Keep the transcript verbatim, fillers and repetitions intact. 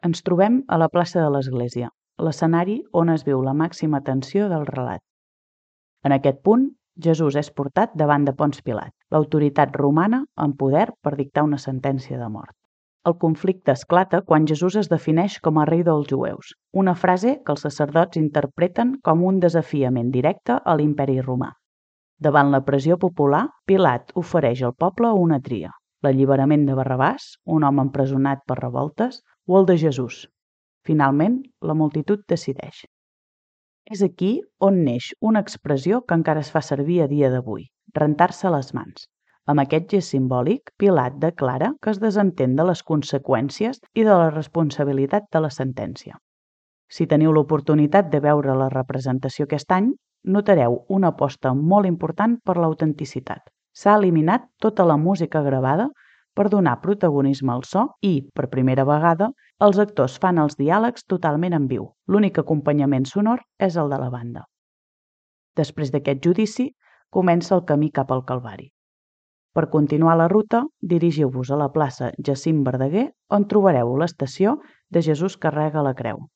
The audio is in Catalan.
Ens trobem a la plaça de l'Església, l'escenari on es viu la màxima tensió del relat. En aquest punt, Jesús és portat davant de Ponç Pilat, l'autoritat romana en poder per dictar una sentència de mort. El conflicte esclata quan Jesús es defineix com a rei dels jueus, una frase que els sacerdots interpreten com un desafiament directe a l'imperi romà. Davant la pressió popular, Pilat ofereix al poble una tria: l'alliberament de Barrabàs, un home empresonat per revoltes, o el de Jesús. Finalment, la multitud decideix. És aquí on neix una expressió que encara es fa servir a dia d'avui: rentar-se les mans. Amb aquest gest simbòlic, Pilat declara que es desentén de les conseqüències i de la responsabilitat de la sentència. Si teniu l'oportunitat de veure la representació aquest any, notareu una aposta molt important per l'autenticitat. S'ha eliminat tota la música gravada per donar protagonisme al so i, per primera vegada, els actors fan els diàlegs totalment en viu. L'únic acompanyament sonor és el de la banda. Després d'aquest judici, comença el camí cap al Calvari. Per continuar la ruta, dirigiu-vos a la plaça Jacint Verdaguer, on trobareu l'estació de Jesús carrega la creu.